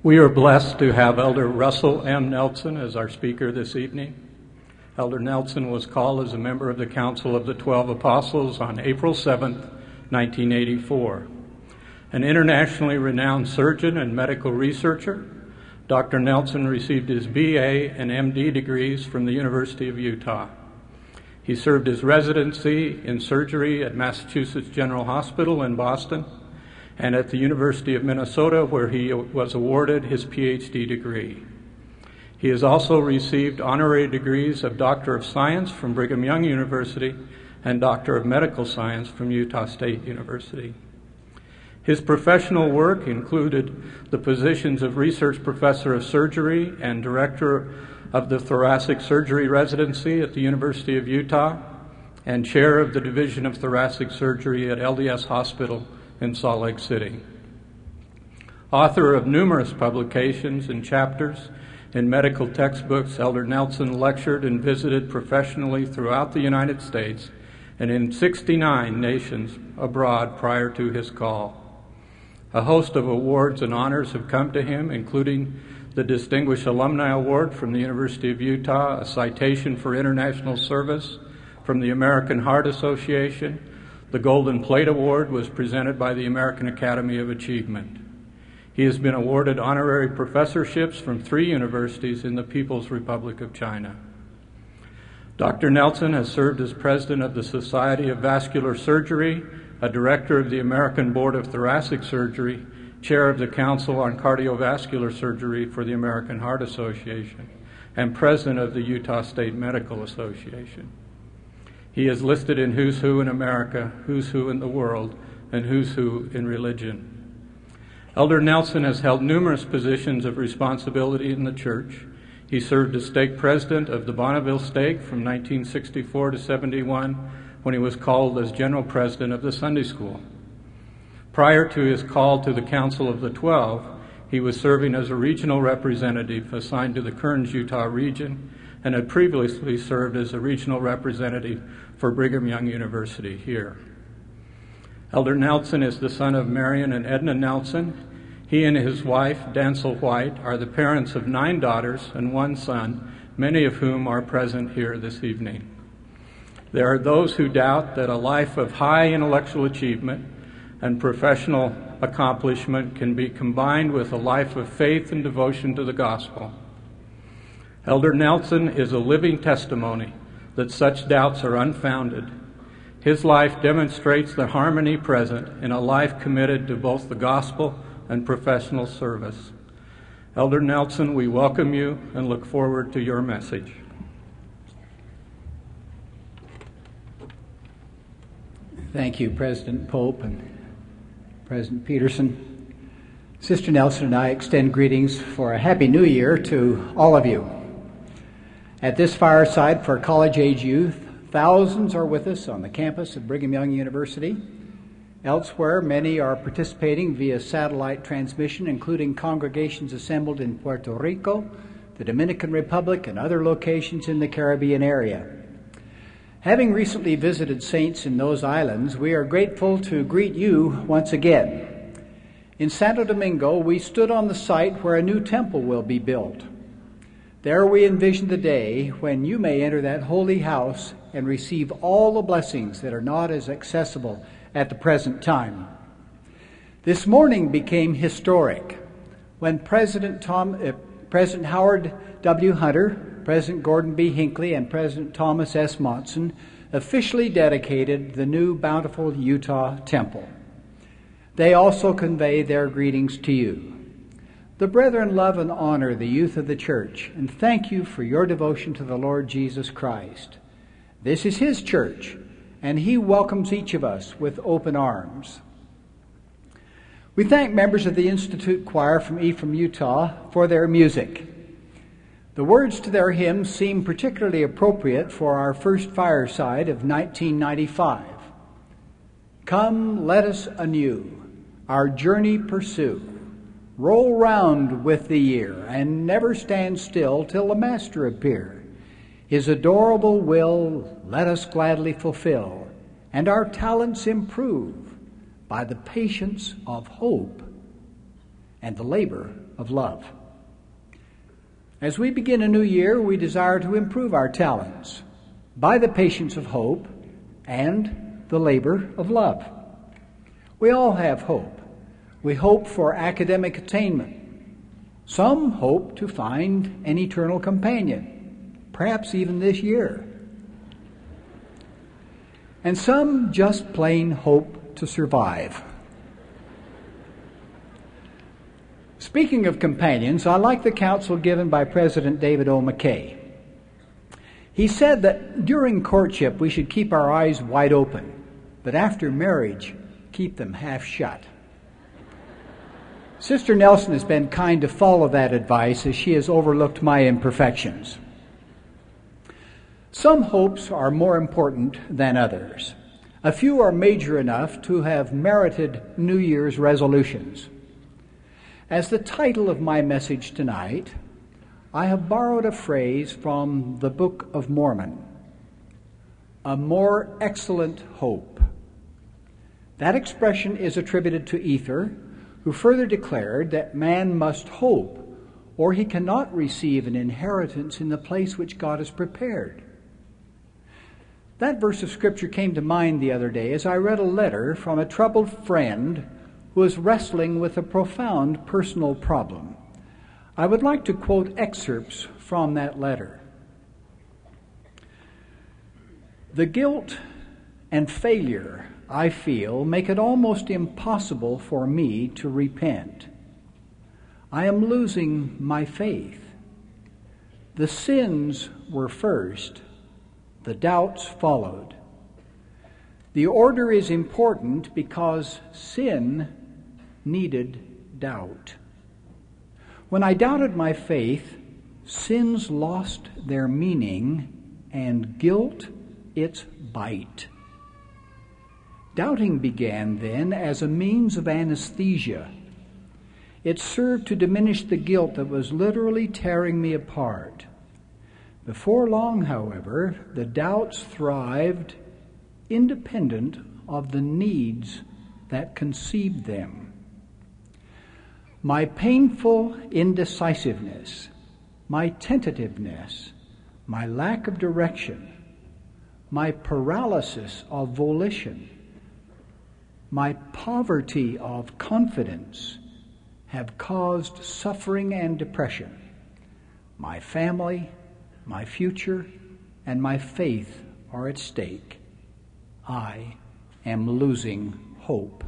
We are blessed to have Elder Russell M. Nelson as our speaker this evening. Elder Nelson was called as a member of the Council of the 12 Apostles on April 7, 1984. An internationally renowned surgeon and medical researcher, Dr. Nelson received his BA and MD degrees from the University of Utah. He served his residency in surgery at Massachusetts General Hospital in Boston and at the University of Minnesota, where he was awarded his PhD degree. He has also received honorary degrees of Doctor of Science from Brigham Young University and Doctor of Medical Science from Utah State University. His professional work included the positions of Research Professor of Surgery and Director of the Thoracic Surgery Residency at the University of Utah and Chair of the Division of Thoracic Surgery at LDS Hospital in Salt Lake City. Author of numerous publications and chapters in medical textbooks, Elder Nelson lectured and visited professionally throughout the United States and in 69 nations abroad prior to his call. A host of awards and honors have come to him, including the Distinguished Alumni Award from the University of Utah, a citation for international service from the American Heart Association. The Golden Plate Award was presented by the American Academy of Achievement. He has been awarded honorary professorships from 3 universities in the People's Republic of China. Dr. Nelson has served as president of the Society of Vascular Surgery, a director of the American Board of Thoracic Surgery, chair of the Council on Cardiovascular Surgery for the American Heart Association, and president of the Utah State Medical Association. He is listed in Who's Who in America, Who's Who in the World, and Who's Who in Religion. Elder Nelson has held numerous positions of responsibility in the church. He served as stake president of the Bonneville Stake from 1964 to 71, when he was called as general president of the Sunday School. Prior to his call to the Council of the 12, he was serving as a regional representative assigned to the Kearns, Utah region, and had previously served as a regional representative for Brigham Young University here. Elder Nelson is the son of Marion and Edna Nelson. He and his wife, Dancel White, are the parents of 9 daughters and 1 son, many of whom are present here this evening. There are those who doubt that a life of high intellectual achievement and professional accomplishment can be combined with a life of faith and devotion to the gospel. Elder Nelson is a living testimony that such doubts are unfounded. His life demonstrates the harmony present in a life committed to both the gospel and professional service. Elder Nelson, we welcome you and look forward to your message. Thank you, President Pope and President Peterson. Sister Nelson and I extend greetings for a Happy New Year to all of you. At this fireside for college-age youth, thousands are with us on the campus of Brigham Young University. Elsewhere, many are participating via satellite transmission, including congregations assembled in Puerto Rico, the Dominican Republic, and other locations in the Caribbean area. Having recently visited saints in those islands, we are grateful to greet you once again. In Santo Domingo, we stood on the site where a new temple will be built. There we envision the day when you may enter that holy house and receive all the blessings that are not as accessible at the present time. This morning became historic when President Howard W. Hunter, President Gordon B. Hinckley, and President Thomas S. Monson officially dedicated the new Bountiful Utah Temple. They also convey their greetings to you. The brethren love and honor the youth of the church and thank you for your devotion to the Lord Jesus Christ. This is His church, and He welcomes each of us with open arms. We thank members of the Institute Choir from Ephraim, Utah, for their music. The words to their hymn seem particularly appropriate for our first fireside of 1995. Come, let us anew our journey pursue. Roll round with the year, and never stand still till the Master appear. His adorable will let us gladly fulfill, and our talents improve by the patience of hope and the labor of love. As we begin a new year, we desire to improve our talents by the patience of hope and the labor of love. We all have hope. We hope for academic attainment. Some hope to find an eternal companion, perhaps even this year. And some just plain hope to survive. Speaking of companions, I like the counsel given by President David O. McKay. He said that during courtship we should keep our eyes wide open, but after marriage, keep them half shut. Sister Nelson has been kind to follow that advice as she has overlooked my imperfections. Some hopes are more important than others. A few are major enough to have merited New Year's resolutions. As the title of my message tonight, I have borrowed a phrase from the Book of Mormon, a more excellent hope. That expression is attributed to Ether, who further declared that man must hope, or he cannot receive an inheritance in the place which God has prepared. That verse of Scripture came to mind the other day as I read a letter from a troubled friend who is wrestling with a profound personal problem. I would like to quote excerpts from that letter. The guilt and failure I feel make it almost impossible for me to repent. I am losing my faith. The sins were first, the doubts followed. The order is important because sin needed doubt. When I doubted my faith, sins lost their meaning and guilt its bite. Doubting began then as a means of anesthesia. It served to diminish the guilt that was literally tearing me apart. Before long, however, the doubts thrived independent of the needs that conceived them. My painful indecisiveness, my tentativeness, my lack of direction, my paralysis of volition, my poverty of confidence have caused suffering and depression. My family, my future, and my faith are at stake. I am losing hope.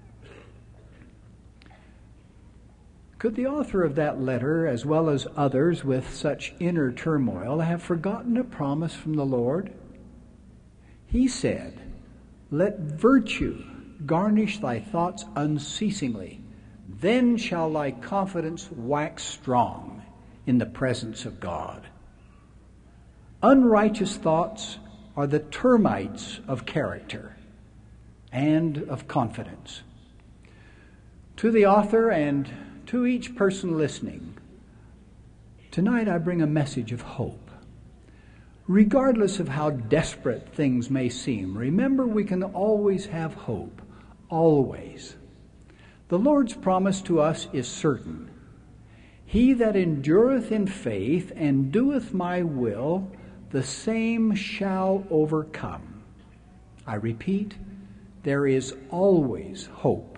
Could the author of that letter, as well as others with such inner turmoil, have forgotten a promise from the Lord? He said, "Let virtue garnish thy thoughts unceasingly. Then shall thy confidence wax strong in the presence of God." Unrighteous thoughts are the termites of character and of confidence. To the author and to each person listening, tonight I bring a message of hope. Regardless of how desperate things may seem, remember we can always have hope. Always. The Lord's promise to us is certain. He that endureth in faith and doeth my will, the same shall overcome. I repeat, there is always hope.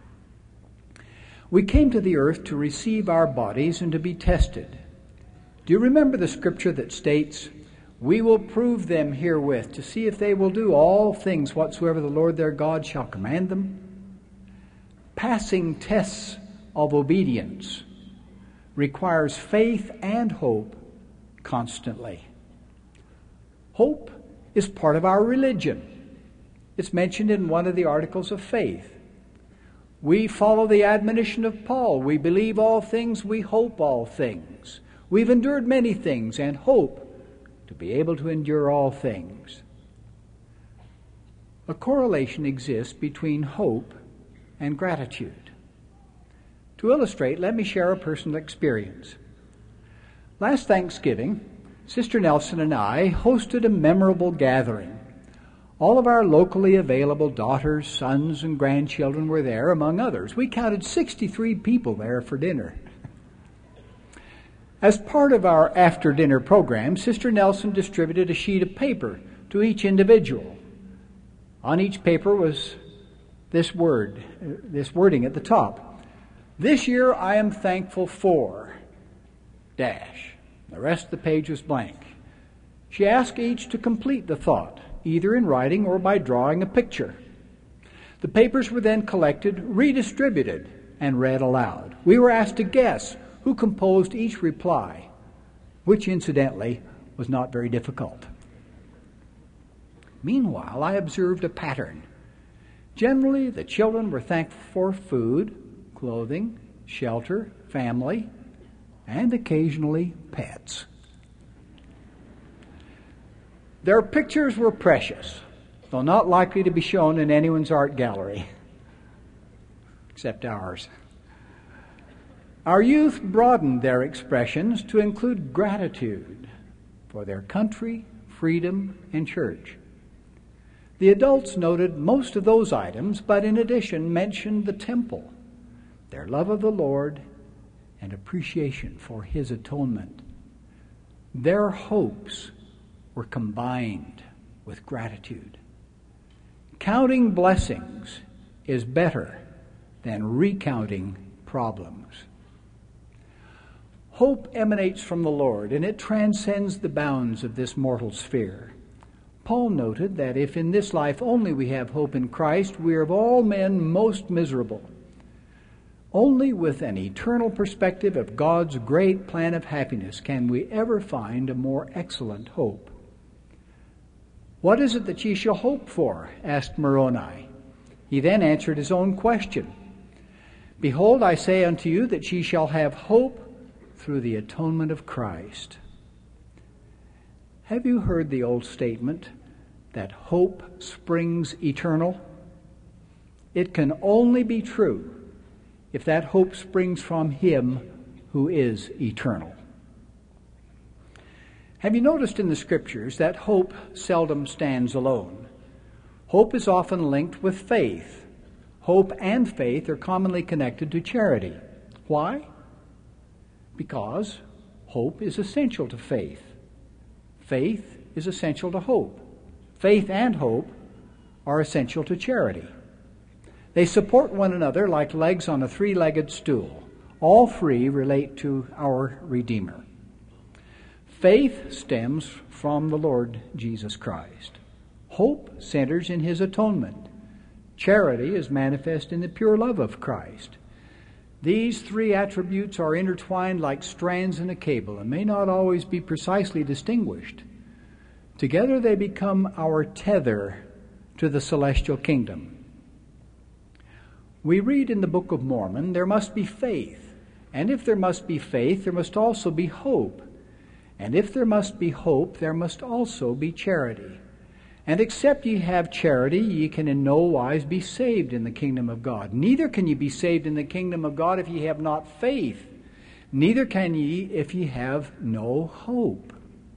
We came to the earth to receive our bodies and to be tested. Do you remember the scripture that states, "We will prove them herewith to see if they will do all things whatsoever the Lord their God shall command them"? Passing tests of obedience requires faith and hope constantly. Hope is part of our religion. It's mentioned in one of the articles of faith. We follow the admonition of Paul. We believe all things, we hope all things. We've endured many things and hope to be able to endure all things. A correlation exists between hope and gratitude. To illustrate, let me share a personal experience. Last Thanksgiving, Sister Nelson and I hosted a memorable gathering. All of our locally available daughters, sons, and grandchildren were there, among others. We counted 63 people there for dinner. As part of our after-dinner program, Sister Nelson distributed a sheet of paper to each individual. On each paper was this wording at the top. This year I am thankful for dash. The rest of the page was blank. She asked each to complete the thought, either in writing or by drawing a picture. The papers were then collected, redistributed, and read aloud. We were asked to guess who composed each reply, which incidentally was not very difficult. Meanwhile, I observed a pattern. Generally, the children were thankful for food, clothing, shelter, family, and occasionally pets. Their pictures were precious, though not likely to be shown in anyone's art gallery, except ours. Our youth broadened their expressions to include gratitude for their country, freedom, and church. The adults noted most of those items, but in addition mentioned the temple, their love of the Lord, and appreciation for His atonement. Their hopes were combined with gratitude. Counting blessings is better than recounting problems. Hope emanates from the Lord, and it transcends the bounds of this mortal sphere. Paul noted that if in this life only we have hope in Christ, we are of all men most miserable. Only with an eternal perspective of God's great plan of happiness can we ever find a more excellent hope. What is it that ye shall hope for? Asked Moroni. He then answered his own question. Behold, I say unto you that ye shall have hope through the atonement of Christ. Have you heard the old statement that hope springs eternal? It can only be true if that hope springs from Him who is eternal. Have you noticed in the Scriptures that hope seldom stands alone? Hope is often linked with faith. Hope and faith are commonly connected to charity. Why? Because hope is essential to faith. Faith is essential to hope. Faith and hope are essential to charity. They support one another like legs on a three-legged stool. All three relate to our Redeemer. Faith stems from the Lord Jesus Christ. Hope centers in His atonement. Charity is manifest in the pure love of Christ. These three attributes are intertwined like strands in a cable and may not always be precisely distinguished. Together they become our tether to the celestial kingdom. We read in the Book of Mormon, there must be faith. And if there must be faith, there must also be hope. And if there must be hope, there must also be charity. And except ye have charity, ye can in no wise be saved in the kingdom of God. Neither can ye be saved in the kingdom of God if ye have not faith. Neither can ye if ye have no hope.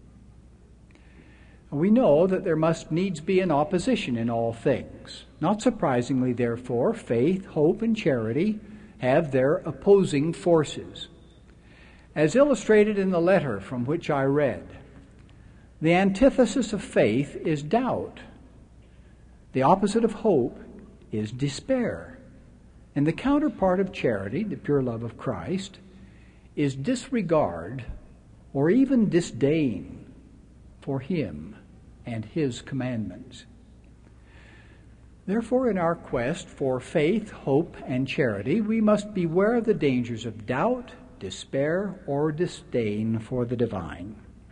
We know that there must needs be an opposition in all things. Not surprisingly, therefore, faith, hope, and charity have their opposing forces. As illustrated in the letter from which I read, the antithesis of faith is doubt. The opposite of hope is despair. And the counterpart of charity, the pure love of Christ, is disregard or even disdain for Him and His commandments. Therefore, in our quest for faith, hope, and charity, we must beware of the dangers of doubt, despair, or disdain for the divine.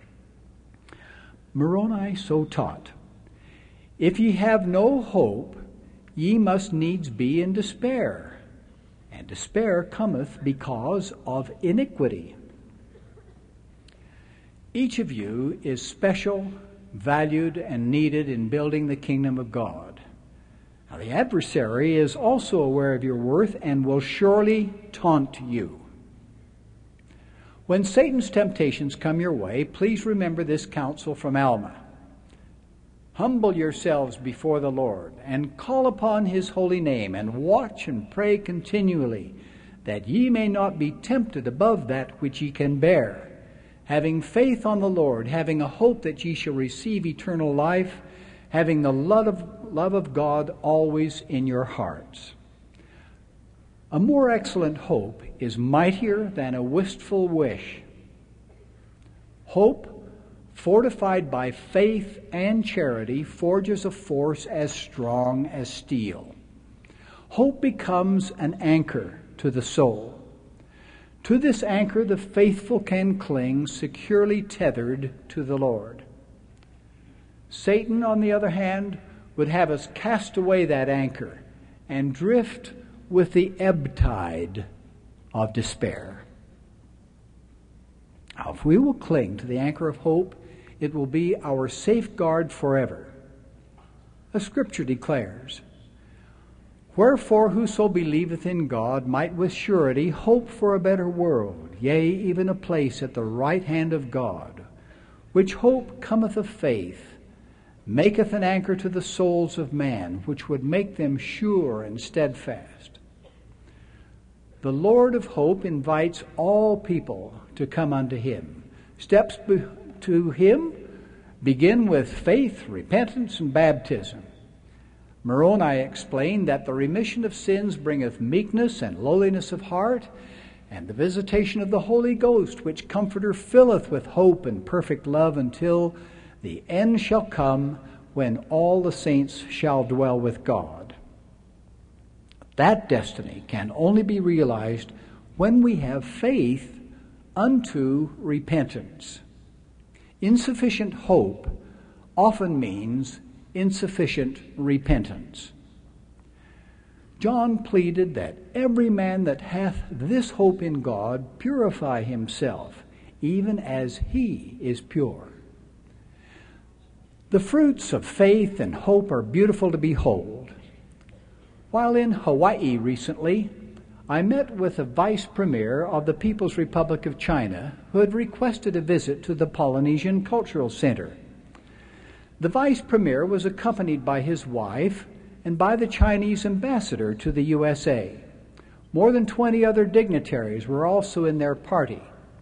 Moroni so taught, if ye have no hope, ye must needs be in despair, and despair cometh because of iniquity. Each of you is special, valued, and needed in building the kingdom of God. Now, the adversary is also aware of your worth and will surely taunt you. When Satan's temptations come your way, please remember this counsel from Alma. Humble yourselves before the Lord and call upon His holy name and watch and pray continually, that ye may not be tempted above that which ye can bear. having faith on the Lord, having a hope that ye shall receive eternal life, having the love of God always in your hearts. A more excellent hope is mightier than a wistful wish. Hope, fortified by faith and charity, forges a force as strong as steel. Hope becomes an anchor to the soul. To this anchor the faithful can cling, securely tethered to the Lord. Satan, on the other hand, would have us cast away that anchor and drift with the ebb tide of despair. Now, if we will cling to the anchor of hope, it will be our safeguard forever. The Scripture declares, "Wherefore whoso believeth in God might with surety hope for a better world, yea, even a place at the right hand of God, which hope cometh of faith, maketh an anchor to the souls of man, which would make them sure and steadfast." The Lord of hope invites all people to come unto him. Steps to him begin with faith, repentance, and baptism. Moroni explained that the remission of sins bringeth meekness and lowliness of heart, and the visitation of the Holy Ghost, which Comforter filleth with hope and perfect love until the end shall come, when all the saints shall dwell with God. That destiny can only be realized when we have faith unto repentance. Insufficient hope often means insufficient repentance. John pleaded that every man that hath this hope in God purify himself, even as he is pure. The fruits of faith and hope are beautiful to behold. While in Hawaii recently, I met with the Vice Premier of the People's Republic of China, who had requested a visit to the Polynesian Cultural Center. The Vice Premier was accompanied by his wife and by the Chinese ambassador to the USA. More than 20 other dignitaries were also in their party.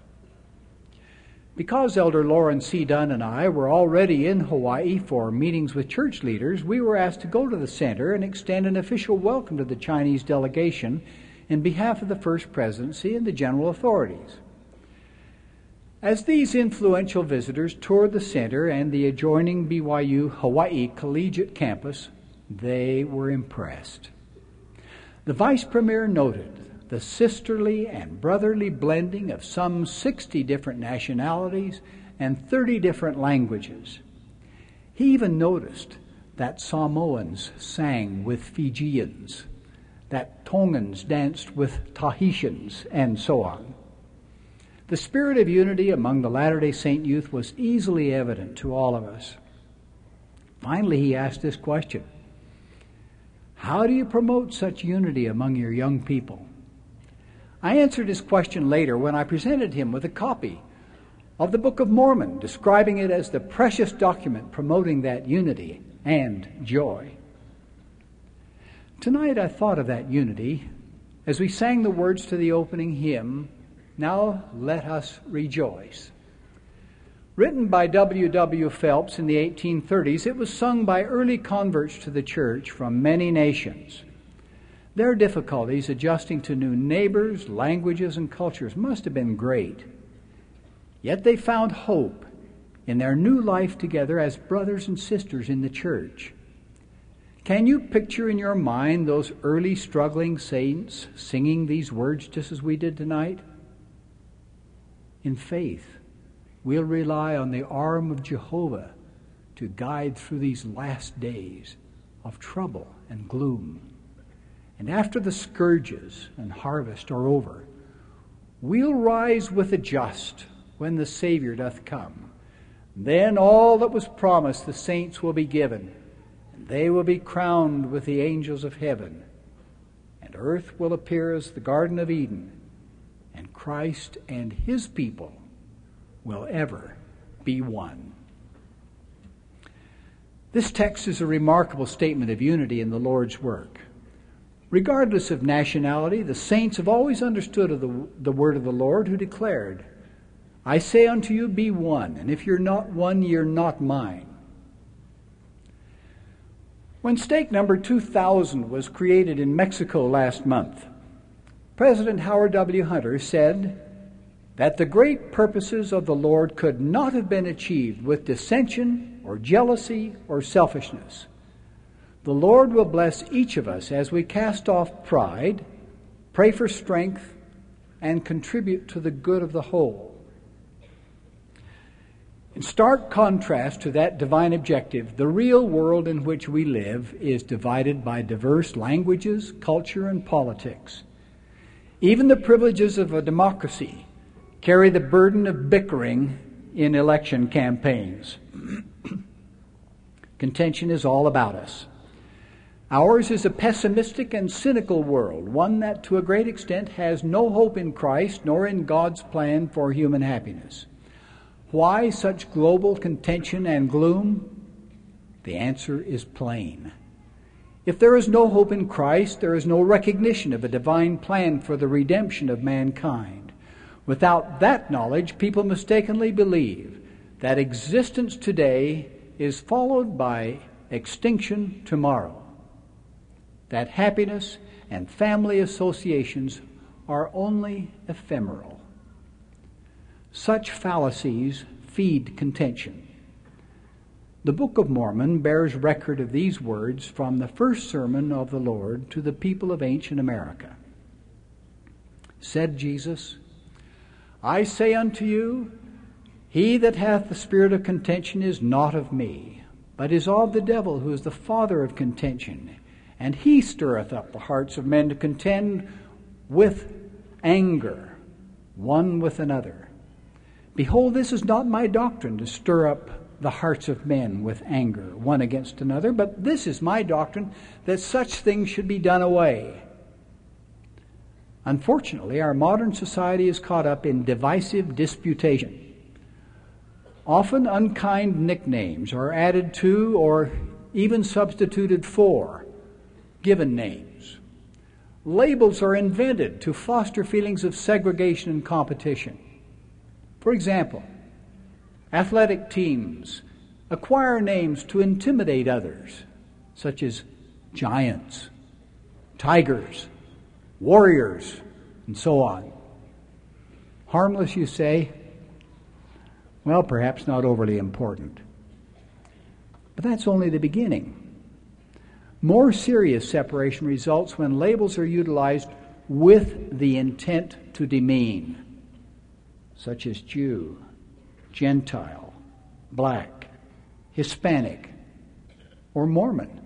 Because Elder Lauren C. Dunn and I were already in Hawaii for meetings with church leaders, we were asked to go to the center and extend an official welcome to the Chinese delegation in behalf of the First Presidency and the general authorities. As these influential visitors toured the center and the adjoining BYU Hawaii Collegiate Campus, they were impressed. The Vice Premier noted the sisterly and brotherly blending of some 60 different nationalities and 30 different languages. He even noticed that Samoans sang with Fijians, that Tongans danced with Tahitians, and so on. The spirit of unity among the Latter-day Saint youth was easily evident to all of us. Finally, he asked this question: how do you promote such unity among your young people? I answered his question later when I presented him with a copy of the Book of Mormon, describing it as the precious document promoting that unity and joy. Tonight I thought of that unity as we sang the words to the opening hymn, "Now Let Us Rejoice." Written by W. W. Phelps in the 1830s, it was sung by early converts to the church from many nations. Their difficulties adjusting to new neighbors, languages, and cultures must have been great. Yet they found hope in their new life together as brothers and sisters in the church. Can you picture in your mind those early struggling saints singing these words just as we did tonight? In faith, we'll rely on the arm of Jehovah to guide through these last days of trouble and gloom. And after the scourges and harvest are over, we'll rise with the just when the Savior doth come. Then all that was promised the saints will be given, and they will be crowned with the angels of heaven. And earth will appear as the Garden of Eden, and Christ and his people will ever be one. This text is a remarkable statement of unity in the Lord's work. Regardless of nationality, the saints have always understood of the word of the Lord, who declared, I say unto you, be one, and if you're not one, you're not mine. When stake number 2000 was created in Mexico last month, President Howard W. Hunter said that the great purposes of the Lord could not have been achieved with dissension or jealousy or selfishness. The Lord will bless each of us as we cast off pride, pray for strength, and contribute to the good of the whole. In stark contrast to that divine objective, the real world in which we live is divided by diverse languages, culture, and politics. Even the privileges of a democracy carry the burden of bickering in election campaigns. Contention is all about us. Ours is a pessimistic and cynical world, one that to a great extent has no hope in Christ nor in God's plan for human happiness. Why such global contention and gloom? The answer is plain. If there is no hope in Christ, there is no recognition of a divine plan for the redemption of mankind. Without that knowledge, people mistakenly believe that existence today is followed by extinction tomorrow, that happiness and family associations are only ephemeral. Such fallacies feed contention. The Book of Mormon bears record of these words from the first sermon of the Lord to the people of ancient America. Said Jesus, I say unto you, he that hath the spirit of contention is not of me, but is of the devil, who is the father of contention. And he stirreth up the hearts of men to contend with anger, one with another. Behold, this is not my doctrine, to stir up the hearts of men with anger, one against another, but this is my doctrine, that such things should be done away. Unfortunately, our modern society is caught up in divisive disputation. Often unkind nicknames are added to or even substituted for given names. Labels are invented to foster feelings of segregation and competition. For example, athletic teams acquire names to intimidate others, such as giants, tigers, warriors, and so on. Harmless, you say? Well, perhaps not overly important. But that's only the beginning. More serious separation results when labels are utilized with the intent to demean, such as Jew, Gentile, black, Hispanic, or Mormon.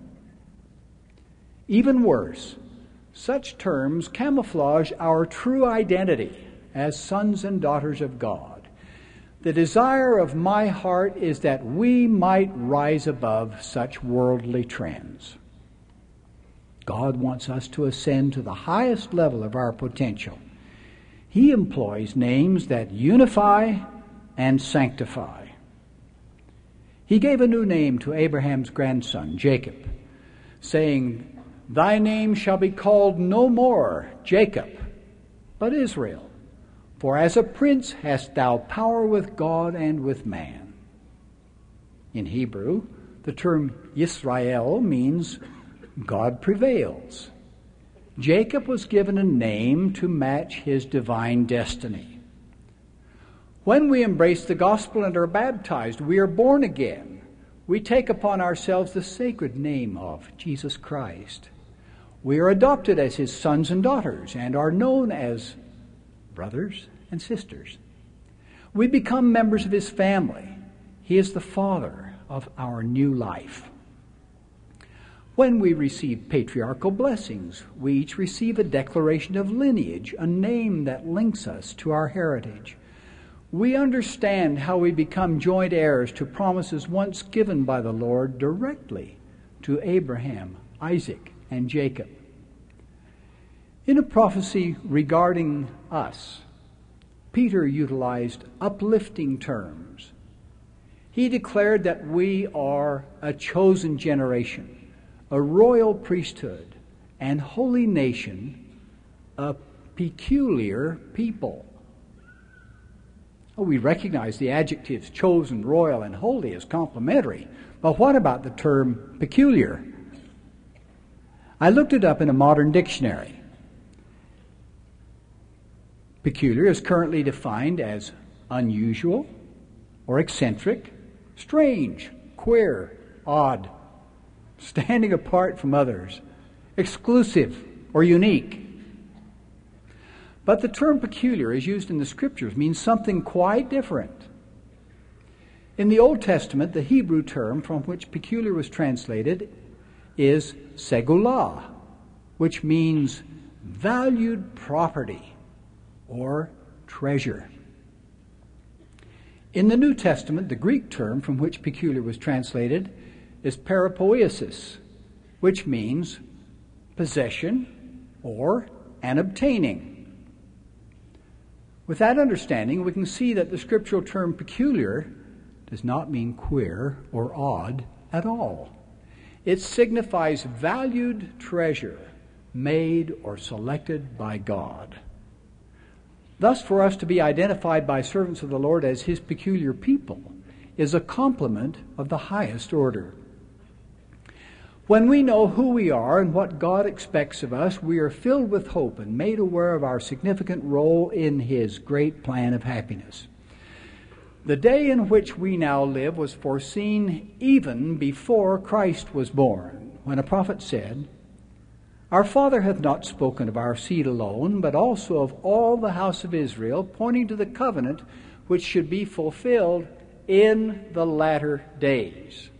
Even worse, such terms camouflage our true identity as sons and daughters of God. The desire of my heart is that we might rise above such worldly trends. God wants us to ascend to the highest level of our potential. He employs names that unify and sanctify. He gave a new name to Abraham's grandson, Jacob, saying, Thy name shall be called no more Jacob, but Israel. For as a prince hast thou power with God and with man. In Hebrew, the term Yisrael means God prevails. Jacob was given a name to match his divine destiny. When we embrace the gospel and are baptized, we are born again. We take upon ourselves the sacred name of Jesus Christ. We are adopted as his sons and daughters and are known as brothers and sisters. We become members of his family. He is the father of our new life. When we receive patriarchal blessings, we each receive a declaration of lineage, a name that links us to our heritage. We understand how we become joint heirs to promises once given by the Lord directly to Abraham, Isaac, and Jacob. In a prophecy regarding us, Peter utilized uplifting terms. He declared that we are a chosen generation, a royal priesthood, and holy nation, a peculiar people. We recognize the adjectives chosen, royal, and holy as complementary, but what about the term peculiar? I looked it up in a modern dictionary. Peculiar is currently defined as unusual or eccentric, strange, queer, odd, standing apart from others, exclusive or unique. But the term peculiar, as used in the Scriptures, means something quite different. In the Old Testament, the Hebrew term from which peculiar was translated is segulah, which means valued property or treasure. In the New Testament, the Greek term from which peculiar was translated is parapoiesis, which means possession or an obtaining. With that understanding, we can see that the scriptural term peculiar does not mean queer or odd at all. It signifies valued treasure made or selected by God. Thus, for us to be identified by servants of the Lord as His peculiar people is a compliment of the highest order. When we know who we are and what God expects of us, we are filled with hope and made aware of our significant role in His great plan of happiness. The day in which we now live was foreseen even before Christ was born, when a prophet said, "Our Father hath not spoken of our seed alone, but also of all the house of Israel, pointing to the covenant which should be fulfilled in the latter days."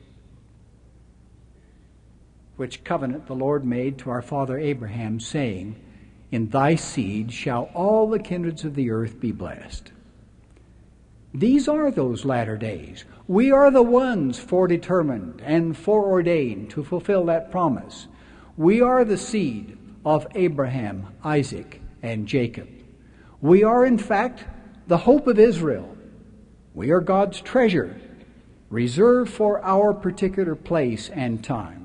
Which covenant the Lord made to our father Abraham, saying, "In thy seed shall all the kindreds of the earth be blessed." These are those latter days. We are the ones foredetermined and foreordained to fulfill that promise. We are the seed of Abraham, Isaac, and Jacob. We are, in fact, the hope of Israel. We are God's treasure, reserved for our particular place and time.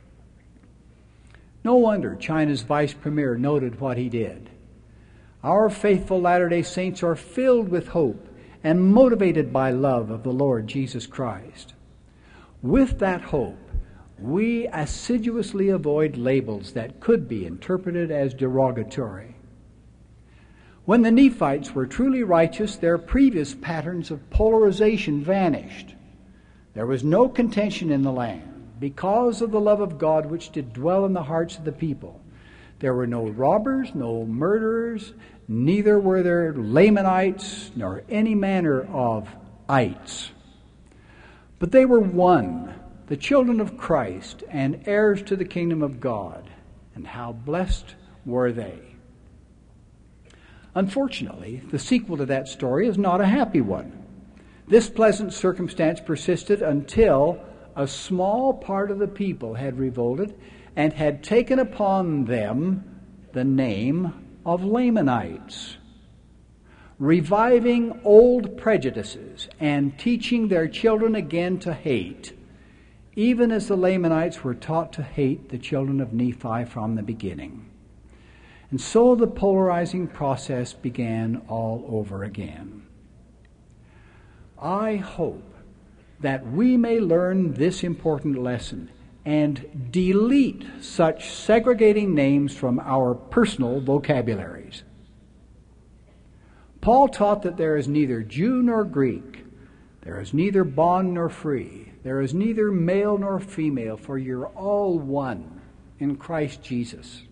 No wonder China's vice premier noted what he did. Our faithful Latter-day Saints are filled with hope and motivated by love of the Lord Jesus Christ. With that hope, we assiduously avoid labels that could be interpreted as derogatory. When the Nephites were truly righteous, their previous patterns of polarization vanished. There was no contention in the land, because of the love of God which did dwell in the hearts of the people. There were no robbers, no murderers, neither were there Lamanites, nor any manner of ites. But they were one, the children of Christ, and heirs to the kingdom of God. And how blessed were they! Unfortunately, the sequel to that story is not a happy one. This pleasant circumstance persisted until a small part of the people had revolted and had taken upon them the name of Lamanites, reviving old prejudices and teaching their children again to hate, even as the Lamanites were taught to hate the children of Nephi from the beginning. And so the polarizing process began all over again. I hope that we may learn this important lesson and delete such segregating names from our personal vocabularies. Paul taught that there is neither Jew nor Greek, there is neither bond nor free, there is neither male nor female, for you're all one in Christ Jesus.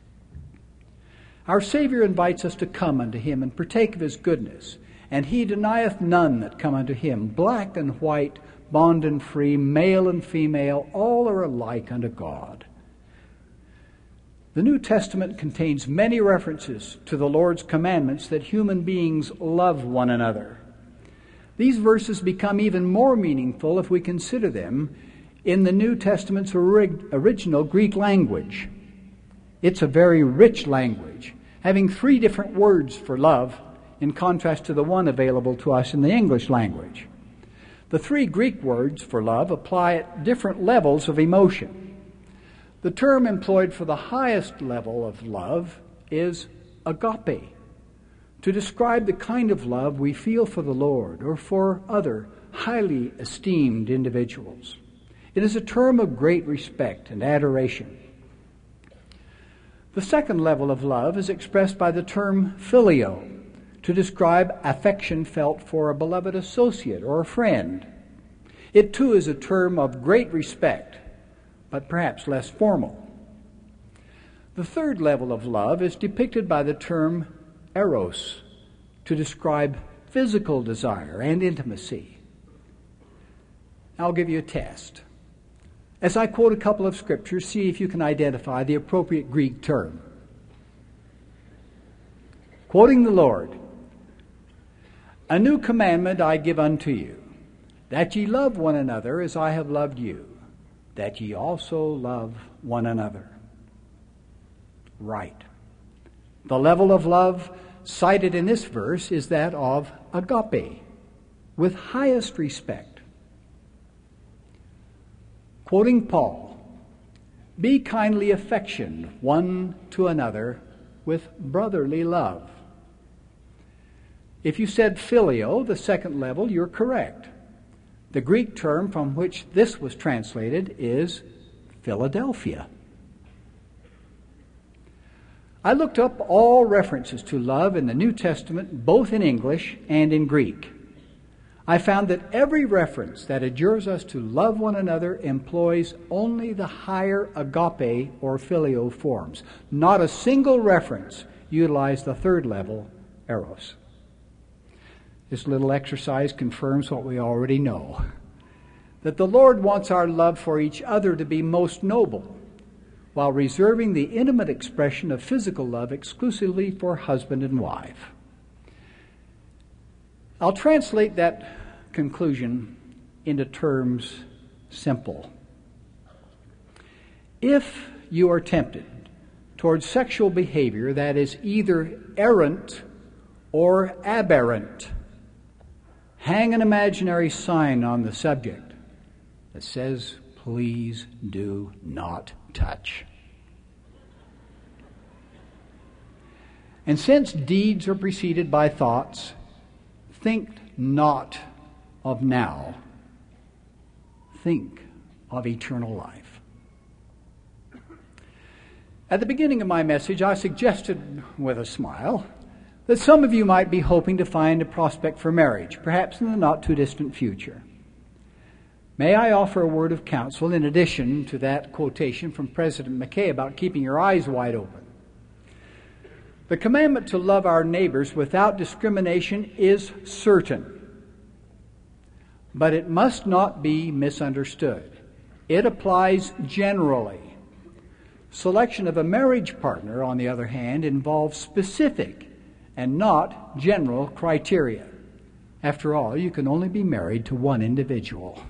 Our Savior invites us to come unto Him and partake of His goodness. And He denieth none that come unto Him. Black and white, bond and free, male and female, all are alike unto God. The New Testament contains many references to the Lord's commandments that human beings love one another. These verses become even more meaningful if we consider them in the New Testament's original Greek language. It's a very rich language, having 3 different words for love, in contrast to the one available to us in the English language. The 3 Greek words for love apply at different levels of emotion. The term employed for the highest level of love is agape. to describe the kind of love we feel for the Lord or for other highly esteemed individuals. It is a term of great respect and adoration. The second level of love is expressed by the term filio, to describe affection felt for a beloved associate or a friend. It too is a term of great respect, but perhaps less formal. The third level of love is depicted by the term eros, to describe physical desire and intimacy. I'll give you a test. As I quote a couple of scriptures, see if you can identify the appropriate Greek term. Quoting the Lord, "A new commandment I give unto you, that ye love one another as I have loved you, that ye also love one another." Right. The level of love cited in this verse is that of agape, with highest respect. Quoting Paul, "Be kindly affectioned one to another with brotherly love." If you said filio, the second level, you're correct. The Greek term from which this was translated is Philadelphia. I looked up all references to love in the New Testament, both in English and in Greek. I found that every reference that adjures us to love one another employs only the higher agape or filio forms. Not a single reference utilized the third level, eros. This little exercise confirms what we already know, that the Lord wants our love for each other to be most noble, while reserving the intimate expression of physical love exclusively for husband and wife. I'll translate that conclusion into terms simple. If you are tempted towards sexual behavior that is either errant or aberrant, hang an imaginary sign on the subject that says, "Please do not touch." And since deeds are preceded by thoughts, think not of now. Think of eternal life. At the beginning of my message, I suggested with a smile that some of you might be hoping to find a prospect for marriage, perhaps in the not-too-distant future. May I offer a word of counsel in addition to that quotation from President McKay about keeping your eyes wide open? The commandment to love our neighbors without discrimination is certain, but it must not be misunderstood. It applies generally. Selection of a marriage partner, on the other hand, involves specific and not general criteria. After all, you can only be married to one individual.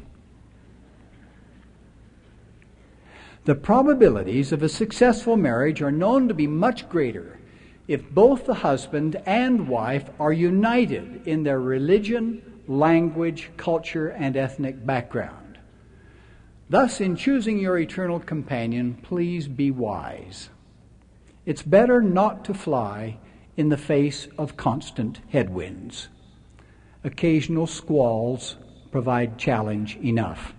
The probabilities of a successful marriage are known to be much greater if both the husband and wife are united in their religion, language, culture, and ethnic background. Thus, in choosing your eternal companion, please be wise. It's better not to fly in the face of constant headwinds. Occasional squalls provide challenge enough.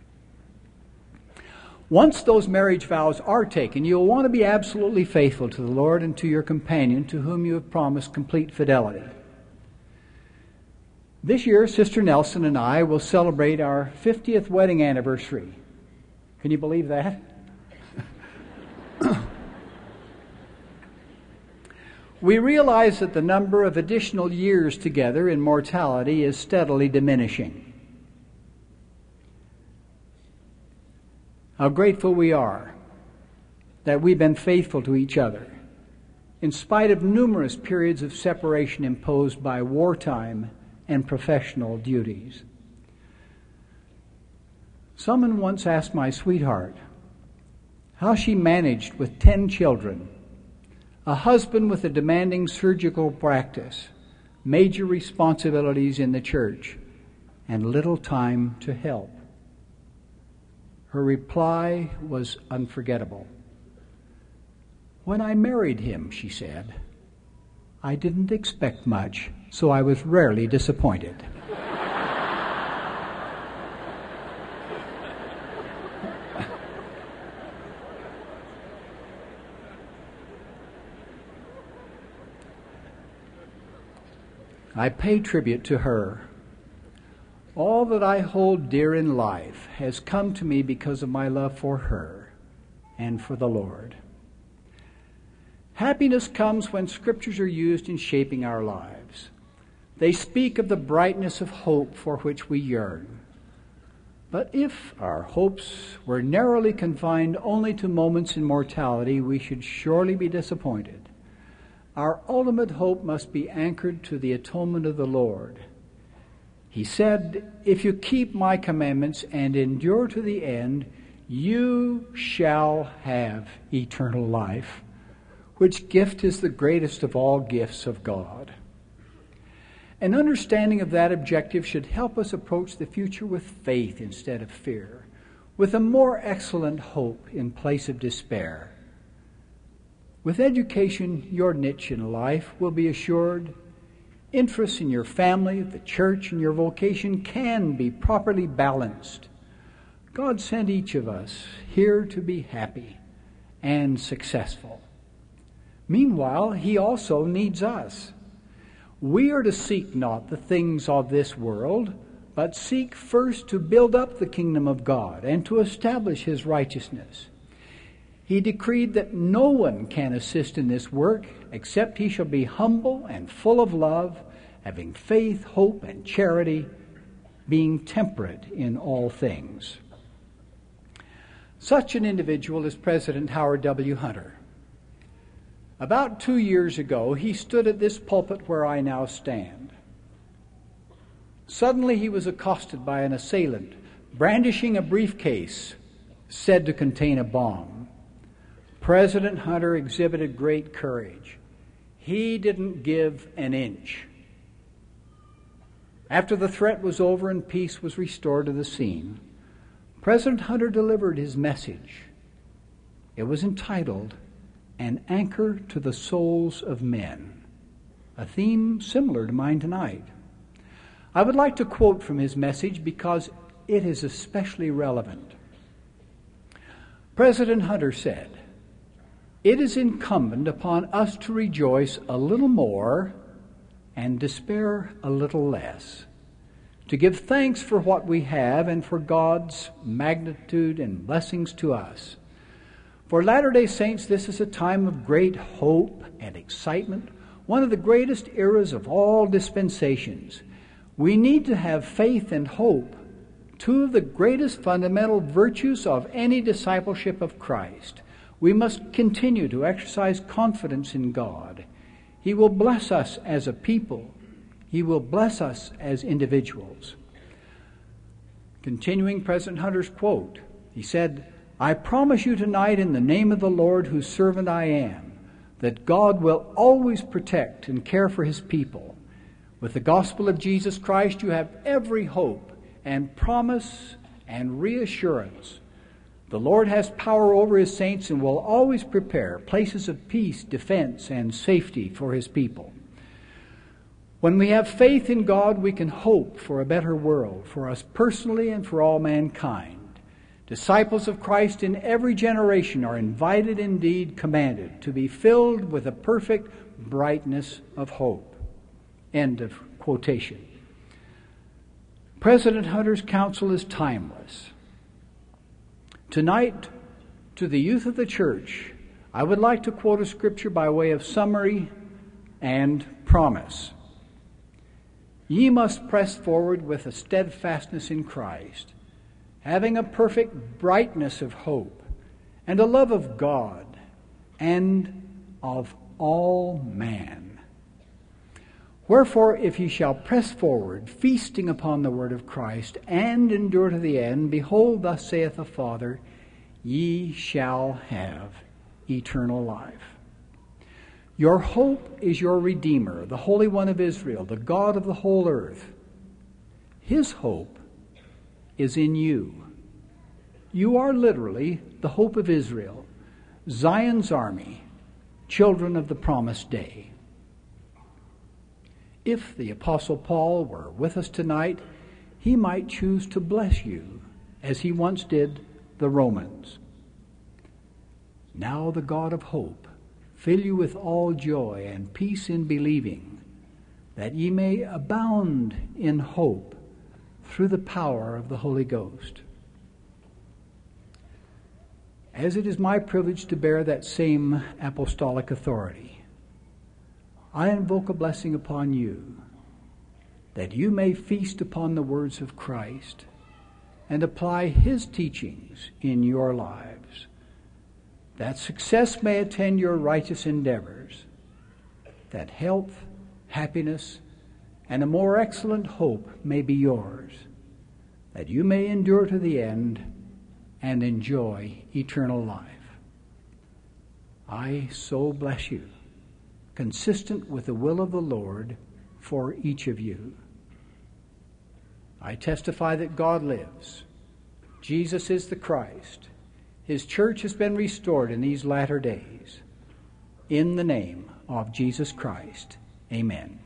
Once those marriage vows are taken, you'll want to be absolutely faithful to the Lord and to your companion to whom you have promised complete fidelity. This year, Sister Nelson and I will celebrate our 50th wedding anniversary. Can you believe that? We realize that the number of additional years together in mortality is steadily diminishing. How grateful we are that we've been faithful to each other, in spite of numerous periods of separation imposed by wartime and professional duties. Someone once asked my sweetheart how she managed with 10 children, a husband with a demanding surgical practice, major responsibilities in the church, and little time to help. Her reply was unforgettable. "When I married him," she said, I didn't expect much, so I was rarely disappointed. I pay tribute to her. All that I hold dear in life has come to me because of my love for her and for the Lord. Happiness comes when scriptures are used in shaping our lives. They speak of the brightness of hope for which we yearn. But if our hopes were narrowly confined only to moments in mortality, we should surely be disappointed. Our ultimate hope must be anchored to the atonement of the Lord. He said, "If you keep my commandments and endure to the end, you shall have eternal life," which gift is the greatest of all gifts of God. An understanding of that objective should help us approach the future with faith instead of fear, with a more excellent hope in place of despair. With education, your niche in life will be assured. Interests in your family, the church, and your vocation can be properly balanced. God sent each of us here to be happy and successful. Meanwhile, He also needs us. We are to seek not the things of this world, but seek first to build up the kingdom of God and to establish His righteousness. He decreed that no one can assist in this work except he shall be humble and full of love, having faith, hope, and charity, being temperate in all things. Such an individual is President Howard W. Hunter. About 2 years ago, he stood at this pulpit where I now stand. Suddenly he was accosted by an assailant, brandishing a briefcase said to contain a bomb. President Hunter exhibited great courage. He didn't give an inch. After the threat was over and peace was restored to the scene, President Hunter delivered his message. It was entitled, "An Anchor to the Souls of Men," a theme similar to mine tonight. I would like to quote from his message because it is especially relevant. President Hunter said, "It is incumbent upon us to rejoice a little more and despair a little less, to give thanks for what we have and for God's magnitude and blessings to us. For Latter-day Saints, this is a time of great hope and excitement, one of the greatest eras of all dispensations. We need to have faith and hope, two of the greatest fundamental virtues of any discipleship of Christ. We must continue to exercise confidence in God. He will bless us as a people. He will bless us as individuals." Continuing President Hunter's quote, he said, "I promise you tonight in the name of the Lord whose servant I am, that God will always protect and care for His people. With the gospel of Jesus Christ, you have every hope and promise and reassurance. The Lord has power over His saints and will always prepare places of peace, defense, and safety for His people. When we have faith in God, we can hope for a better world, for us personally and for all mankind. Disciples of Christ in every generation are invited, indeed commanded, to be filled with a perfect brightness of hope." End of quotation. President Hunter's counsel is timeless. Tonight, to the youth of the church, I would like to quote a scripture by way of summary and promise. "Ye must press forward with a steadfastness in Christ, having a perfect brightness of hope, and a love of God, and of all man. Wherefore, if ye shall press forward, feasting upon the word of Christ, and endure to the end, behold, thus saith the Father, ye shall have eternal life." Your hope is your Redeemer, the Holy One of Israel, the God of the whole earth. His hope is in you. You are literally the hope of Israel, Zion's army, children of the promised day. if the Apostle Paul were with us tonight, he might choose to bless you as he once did the Romans. Now the God of hope fill you with all joy and peace in believing, that ye may abound in hope through the power of the Holy Ghost. As it is my privilege to bear that same apostolic authority, I invoke a blessing upon you, that you may feast upon the words of Christ and apply his teachings in your lives, that success may attend your righteous endeavors, that health, happiness, and a more excellent hope may be yours, that you may endure to the end and enjoy eternal life. I so bless you, consistent with the will of the Lord for each of you. I testify that God lives. Jesus is the Christ. His church has been restored in these latter days. In the name of Jesus Christ, amen.